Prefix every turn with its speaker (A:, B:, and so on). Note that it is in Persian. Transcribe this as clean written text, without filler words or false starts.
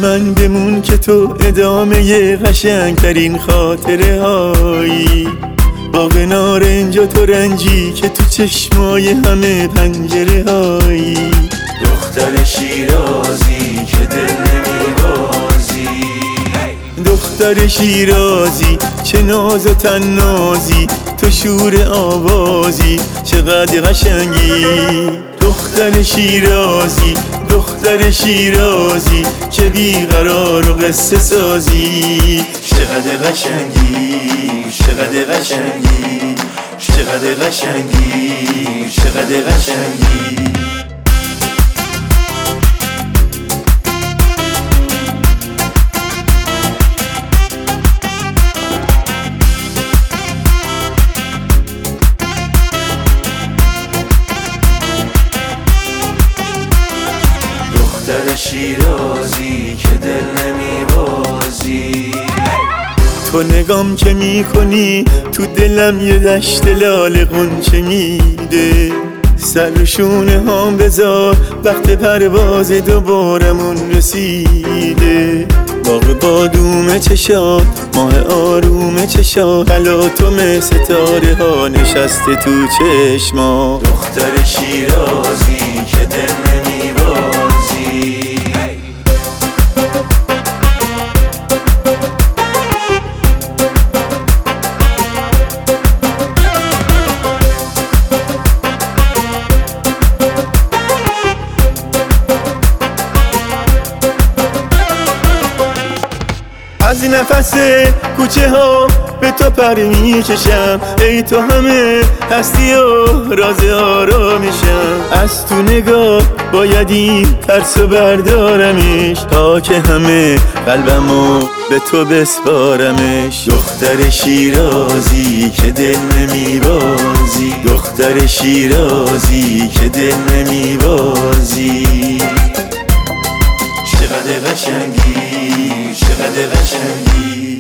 A: من بمون که تو ادامه قشنگترین خاطره هایی. باغ نارنج و تو رنجی که تو چشمای همه پنجره هایی.
B: دختر شیرازی که دل نمیبازی،
A: دختر شیرازی چه ناز و تنازی، تو شور آوازی چقدر قشنگی. دختر شیرازی، دختر شیرازی که بیقرار و قصه سازی.
B: چقدر قشنگی، چقدر قشنگی، چقدر قشنگی، چقدر قشنگی. دختر شیرازی که دل نمیبازی.
A: تو نگام که میکنی تو دلم یه دشت لاله غنچه میده. سر و شونه هام بذار وقت پرواز دوبارمون رسیده. باغ بادوم چشات، ماه آروم چشات، تلاطم ستاره ها نشسته تو چشما.
B: دختر شیرازی که دل نمیبازی.
A: از نفس کوچه ها به تو پر میکشم، ای تو همه هستی و راز آرامشم. از تو نگاه باید این ترسو بردارمش، تا که همه قلبمو به تو بسپارمش.
B: دختر شیرازی که دل نمیبازی، دختر شیرازی که دل نمیبازی. چقدر قشنگی، چقدر قشنگی.